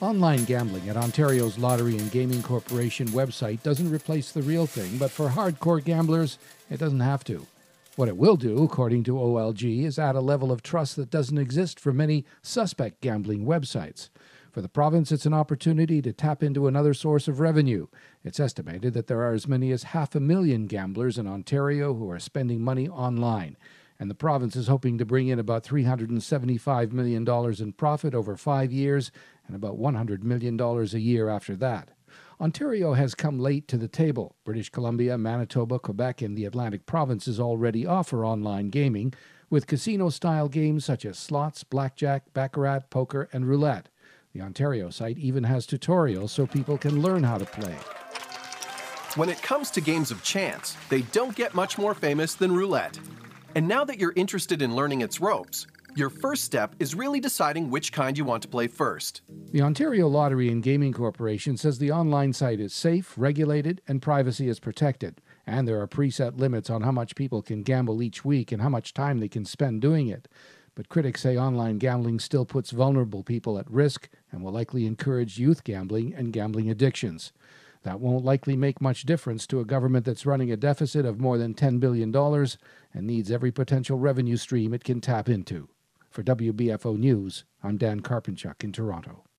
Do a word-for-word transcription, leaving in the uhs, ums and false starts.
Online gambling at Ontario's Lottery and Gaming Corporation website doesn't replace the real thing, but for hardcore gamblers, it doesn't have to. What it will do, according to O L G, is add a level of trust that doesn't exist for many suspect gambling websites. For the province, it's an opportunity to tap into another source of revenue. It's estimated that there are as many as half a million gamblers in Ontario who are spending money online, and the province is hoping to bring in about three hundred seventy-five million dollars in profit over five years and about one hundred million dollars a year after that. Ontario has come late to the table. British Columbia, Manitoba, Quebec, and the Atlantic provinces already offer online gaming, with casino-style games such as slots, blackjack, baccarat, poker, and roulette. The Ontario site even has tutorials so people can learn how to play. When it comes to games of chance, they don't get much more famous than roulette. And now that you're interested in learning its ropes, your first step is really deciding which kind you want to play first. The Ontario Lottery and Gaming Corporation says the online site is safe, regulated, and privacy is protected, and there are preset limits on how much people can gamble each week and how much time they can spend doing it. But critics say online gambling still puts vulnerable people at risk and will likely encourage youth gambling and gambling addictions. That won't likely make much difference to a government that's running a deficit of more than ten billion dollars and needs every potential revenue stream it can tap into. For W B F O News, I'm Dan Karpenchuk in Toronto.